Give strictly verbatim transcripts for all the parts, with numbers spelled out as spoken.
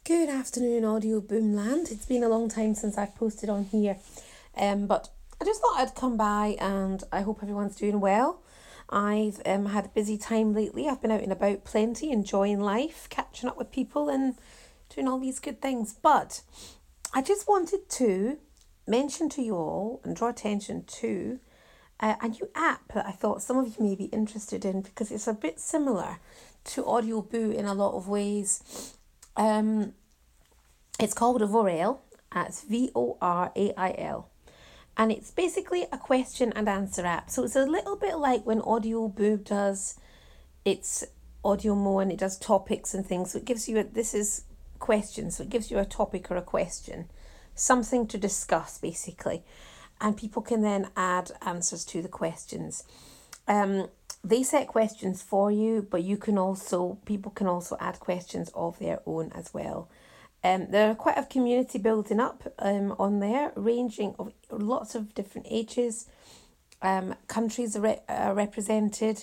Good afternoon, Audio Boomland. It's been a long time since I've posted on here, um, but I just thought I'd come by and I hope everyone's doing well. I've um, had a busy time lately. I've been out and about plenty, enjoying life, catching up with people and doing all these good things. But I just wanted to mention to you all and draw attention to uh, a new app that I thought some of you may be interested in because it's a bit similar to Audio Boo in a lot of ways. Um, it's called Vorail. It's V O R A I L. And it's basically a question and answer app. So it's a little bit like when Audio Boo does its Audio Mo and it does topics and things. So it gives you a, this is questions. So it gives you a topic or a question, something to discuss basically. And people can then add answers to the questions. Um, they set questions for you, but you can also, people can also add questions of their own as well. Um, there are quite a community building up um, on there, ranging of lots of different ages. Um, countries are, re- are represented,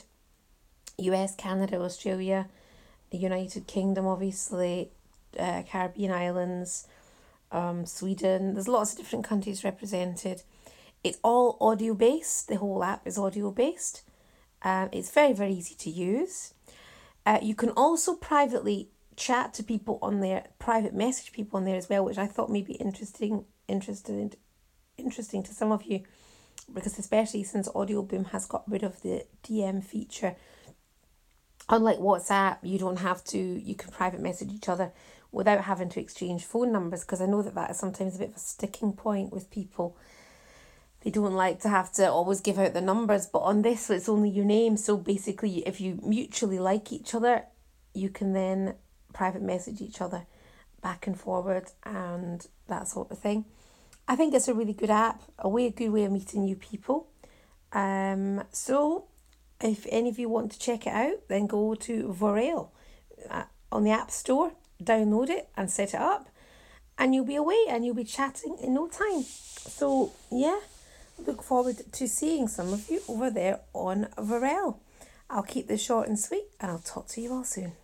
U S, Canada, Australia, the United Kingdom, obviously, uh, Caribbean islands, um, Sweden. There's lots of different countries represented. It's all audio based. The whole app is audio based. Um, it's very, very easy to use. Uh, you can also privately chat to people on there, private message people on there as well, which I thought may be interesting, interesting, interesting to some of you, because especially since Audio Boom has got rid of the D M feature. Unlike WhatsApp, you don't have to, you can private message each other without having to exchange phone numbers, because I know that that is sometimes a bit of a sticking point with people. They don't like to have to always give out the numbers, but on this it's only your name. So basically, if you mutually like each other, you can then private message each other back and forward and that sort of thing. I think it's a really good app, a way, a good way of meeting new people. Um, so if any of you want to check it out, then go to Vorail uh, on the App Store, download it and set it up, and you'll be away and you'll be chatting in no time. So yeah, look forward to seeing some of you over there on Vorail. I'll keep this short and sweet and I'll talk to you all soon.